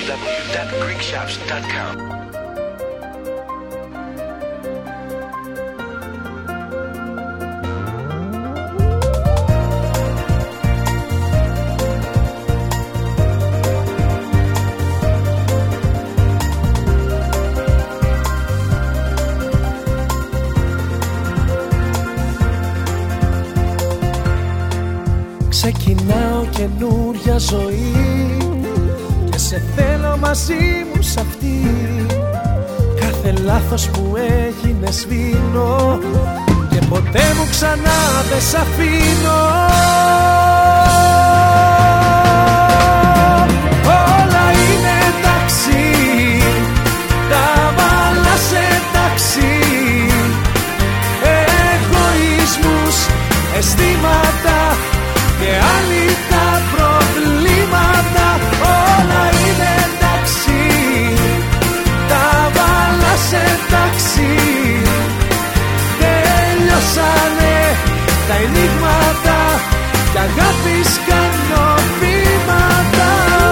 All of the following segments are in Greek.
www.greekshops.com. Ξεκινάω καινούρια ζωή και σε θέλω μαζί μου σ' αυτή. Κάθε λάθος που έγινε σβήνω και ποτέ μου ξανά δεν σ' αφήνω. Όλα είναι εντάξει, τα βάλα σε τάξη. Εγωισμούς, αισθήματα και άλλοι τα προβλήματα. Όλα είναι εντάξει, τα βάλα σε τάξη. Τέλειωσανε τα ενίγματα κι αγάπης κάνω βήματα.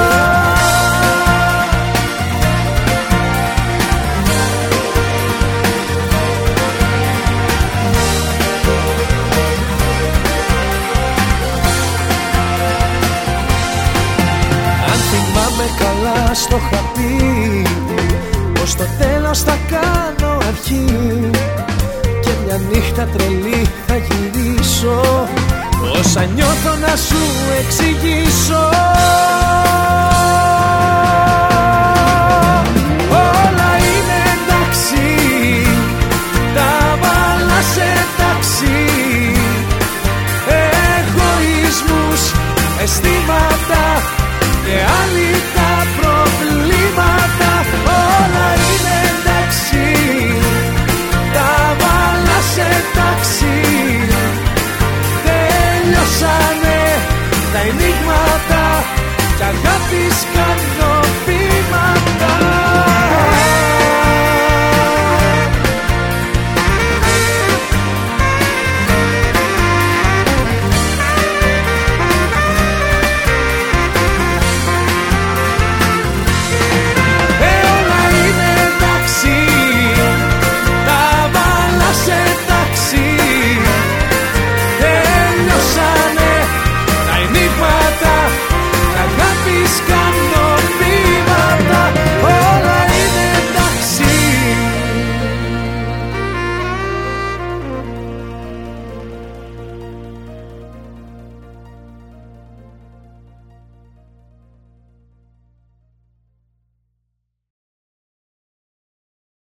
Καλά στο είχα πει πως στο τέλος θα κάνω αρχή και μια νύχτα τρελή θα γυρίσω. Όσα νιώθω να σου εξηγήσω. Όλα είναι εντάξει, τα βάλα σε τάξη. Εγωισμούς, αισθήματα και άλλοι τα προβλήματα. Όλα είναι εντάξει, τα βάλα σε τάξη. Τέλειωσανε τα ενίγματα κι αγάπης κάνω